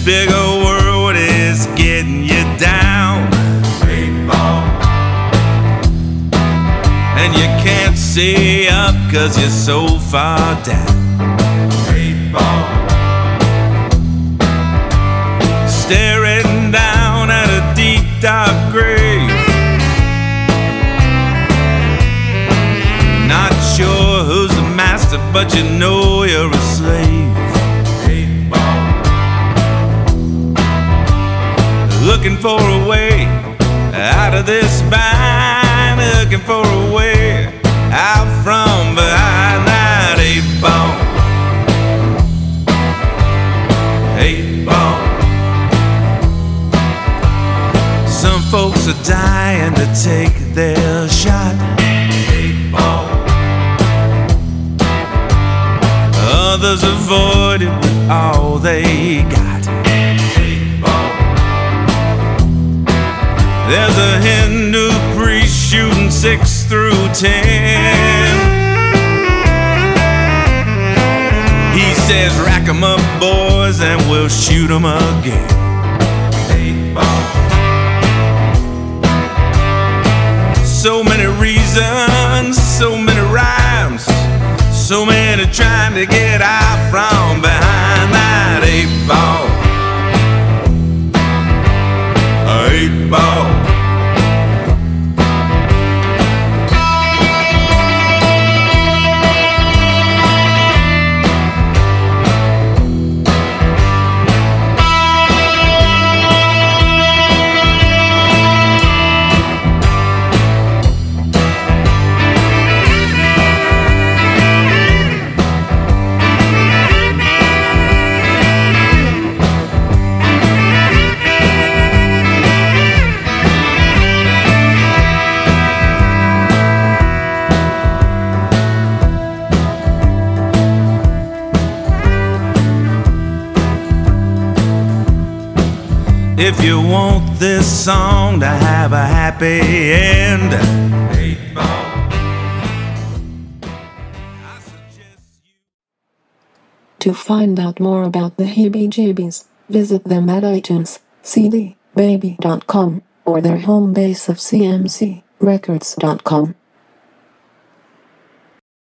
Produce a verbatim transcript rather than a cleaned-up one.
big old world is getting you down. Eight ball. And you can't see up cause you're so far down. Eight ball. Staring down at a deep dark grave. Not sure who's the master, but you know you're a slave. Eight ball. Looking for a way out of this bind, looking for a way out from behind that eight ball. Eight ball. Some folks are dying to take their shot. Eight ball. Others avoid it with all they got. Eight ball. There's a Hindu priest shooting six through ten. He says, rack 'em up, boys, and we'll shoot 'em again. Eight ball. So many reasons, so many rhymes, so many trying to get out from behind that eight ball. Eight ball. If you want this song to have a happy end, eight ball. To find out more about the Heebie Jeebies, visit them at iTunes, c d baby dot com, or their home base of c m c records dot com.